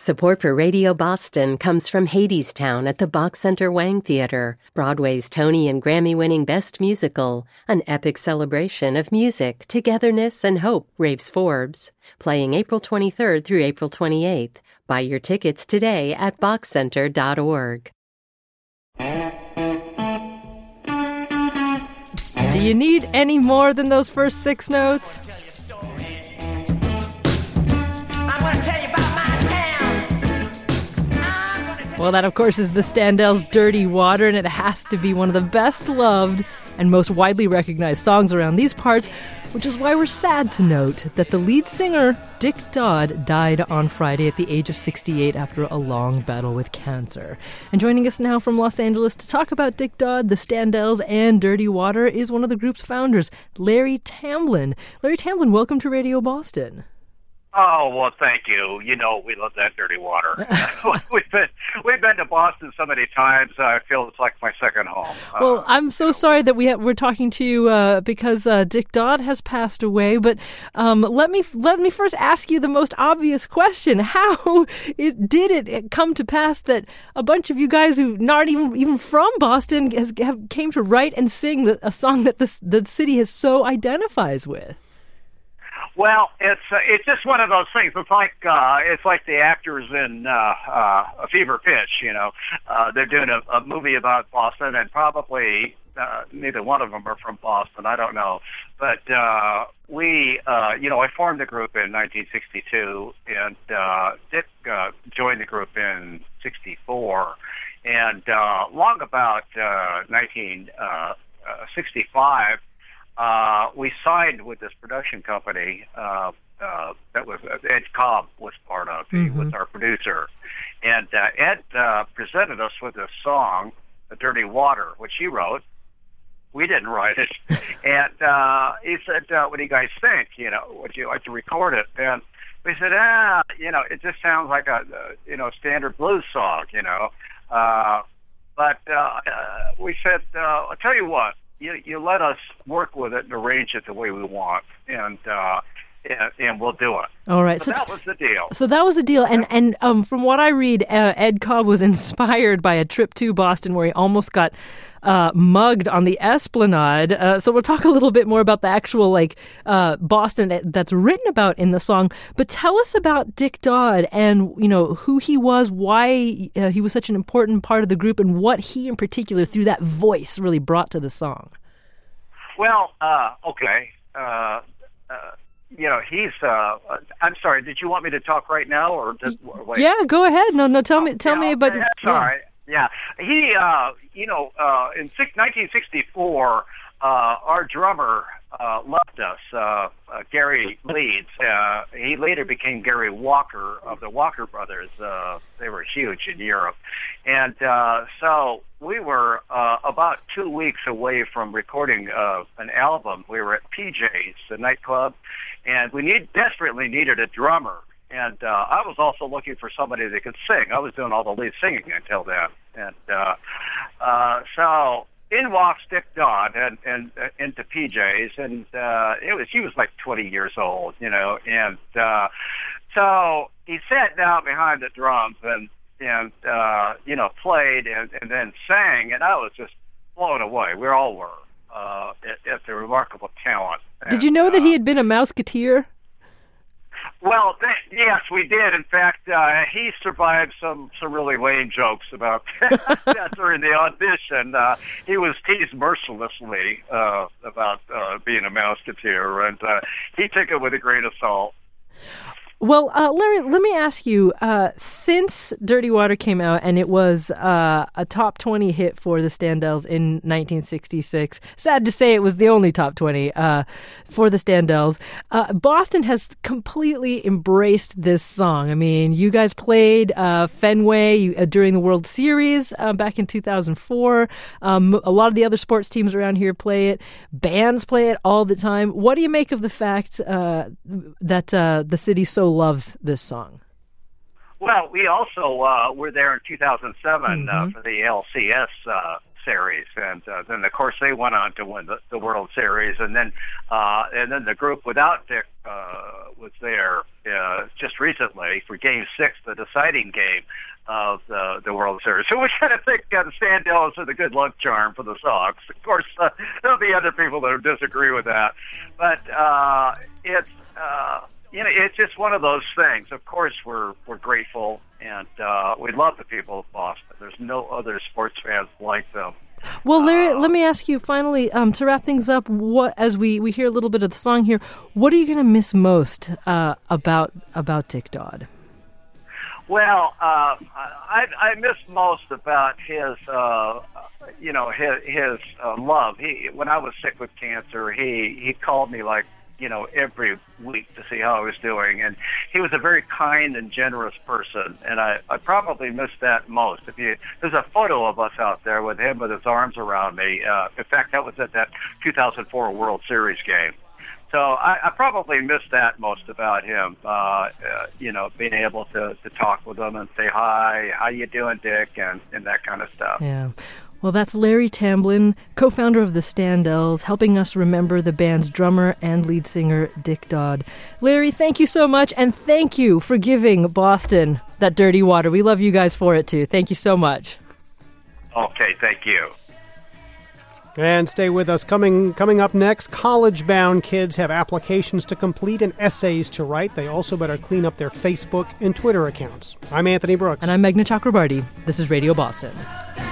Support for Radio Boston comes from Hadestown at the Bach Center Wang Theater, Broadway's Tony and Grammy-winning Best Musical, an epic celebration of music, togetherness, and hope, raves Forbes. Playing April 23rd through April 28th. Buy your tickets today at bachcenter.org. Do you need any more than those first 6 notes? Well, that, of course, is the Standells' Dirty Water, and it has to be one of the best-loved and most widely recognized songs around these parts, which is why we're sad to note that the lead singer, Dick Dodd, died on Friday at the age of 68 after a long battle with cancer. And joining us now from Los Angeles to talk about Dick Dodd, the Standells, and Dirty Water is one of the group's founders, Larry Tamblyn. Larry Tamblyn, welcome to Radio Boston. Oh, well, thank you. You know, we love that Dirty Water. we've been to Boston so many times, I feel it's like my second home. Well, I'm so sorry that we're talking to you because Dick Dodd has passed away, but let me first ask you the most obvious question. How did it come to pass that a bunch of you guys who not even from Boston came to write and sing a song that the city has so identifies with? Well, it's just one of those things. It's like the actors in a Fever Pitch. You know, they're doing a movie about Boston, and probably neither one of them are from Boston. I don't know, but I formed the group in 1962, and Dick joined the group in '64, and long about 1965. We signed with this production company that was Ed Cobb was part of. He was our producer, and Ed presented us with this song, "The Dirty Water," which he wrote. We didn't write it, and he said, "What do you guys think? You know, would you like to record it?" And we said, it just sounds like a standard blues song, But we said, I'll tell you what. You let us work with it and arrange it the way we want, and we'll do it. All right. So that was the deal. So that was the deal. And from what I read, Ed Cobb was inspired by a trip to Boston where he almost got mugged on the Esplanade. So we'll talk a little bit more about the actual Boston that's written about in the song. But tell us about Dick Dodd and who he was, why he was such an important part of the group, and what he in particular through that voice really brought to the song. Well, okay. He's. I'm sorry. Did you want me to talk right now, or just wait? Yeah, go ahead. No. Tell me about. Sorry. Yeah. He. In 1964, our drummer left us. Gary Leeds. He later became Gary Walker of the Walker Brothers. They were huge in Europe, and so we were about 2 weeks away from recording an album. We were at PJ's, the nightclub, and we desperately needed a drummer. And I was also looking for somebody that could sing. I was doing all the lead singing until then, and so in walks Dick Dodd and into PJ's, and he was like 20 years old, and so he sat down behind the drums and played and then sang, and I was just blown away. We all were at the remarkable talent. Did you know that he had been a Mouseketeer? Well, yes, we did. In fact, he survived some really lame jokes about that during the audition. He was teased mercilessly about being a Mouseketeer, and he took it with a grain of salt. Well, Larry, let me ask you, since Dirty Water came out and it was a top 20 hit for the Standells in 1966, sad to say it was the only top 20 for the Standells, Boston has completely embraced this song. I mean, you guys played Fenway during the World Series back in 2004. A lot of the other sports teams around here play it. Bands play it all the time. What do you make of the fact that the city so loves this song? Well, we also were there in 2007 for the LCS Series, and then of course they went on to win the World Series, and then the group without Dick was there just recently for Game 6, the deciding game of the World Series. So we kind of think the Standells are the good luck charm for the Sox. Of course, there'll be other people that disagree with that, but it's it's just one of those things. Of course, we're grateful, and we love the people of Boston. There's no other sports fans like them. Well, Larry, let me ask you finally, to wrap things up, what, as we hear a little bit of the song here, what are you going to miss most about Dick Dodd? Well, I miss most about his love. When I was sick with cancer, he called me every week to see how I was doing, and he was a very kind and generous person, and I probably miss that most. There's a photo of us out there with him with his arms around me. In fact, that was at that 2004 World Series game. So I probably miss that most about him, being able to talk with him and say, hi, how you doing, Dick, and that kind of stuff. Yeah. Well, that's Larry Tamblyn, co-founder of the Standells, helping us remember the band's drummer and lead singer, Dick Dodd. Larry, thank you so much, and thank you for giving Boston that dirty water. We love you guys for it, too. Thank you so much. Okay, thank you. And stay with us. Coming up next, college-bound kids have applications to complete and essays to write. They also better clean up their Facebook and Twitter accounts. I'm Anthony Brooks. And I'm Meghna Chakrabarty. This is Radio Boston.